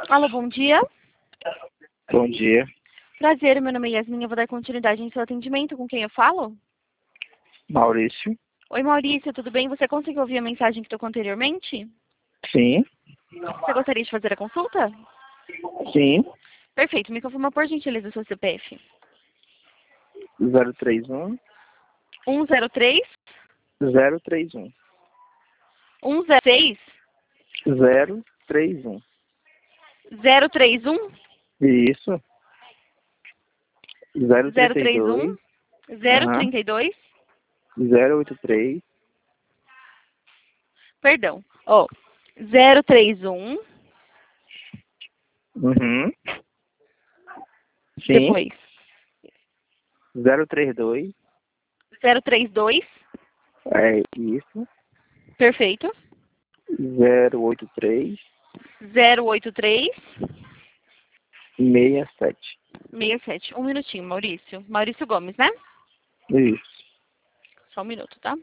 Alô, bom dia. Bom dia, Prazer, meu nome é Yasmin, eu vou dar continuidade em seu atendimento. Com quem eu falo? Maurício. Oi, Maurício, tudo bem? Você conseguiu ouvir a mensagem que tocou anteriormente? Sim, Você gostaria de fazer a consulta? sim. Perfeito, me confirma por gentileza o seu CPF. 031 103 031 106 031. 031 Isso. 031 032 aham, 032. 083. Perdão. Ó, 031 Uhum. Sim. depois 032. 032. É isso. Perfeito. 083 083 67. 67. Um minutinho, Maurício. Maurício Gomes, né? Isso. Só um minuto, tá?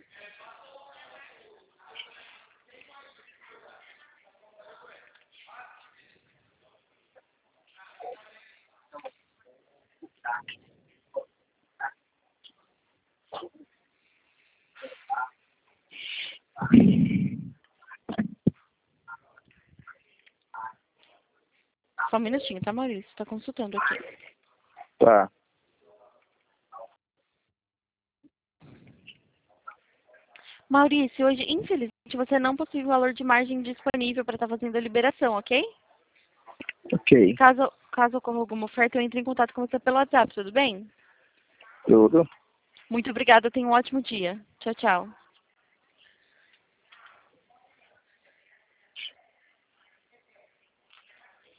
Só um minutinho, tá, Maurício? Tá consultando aqui. Tá. Maurício, hoje, infelizmente, você não possui o valor de margem disponível para estar fazendo a liberação, ok? Ok. Caso ocorra alguma oferta, eu entre em contato com você pelo WhatsApp, tudo bem? Tudo. Muito obrigada, tenha um ótimo dia. Tchau, tchau.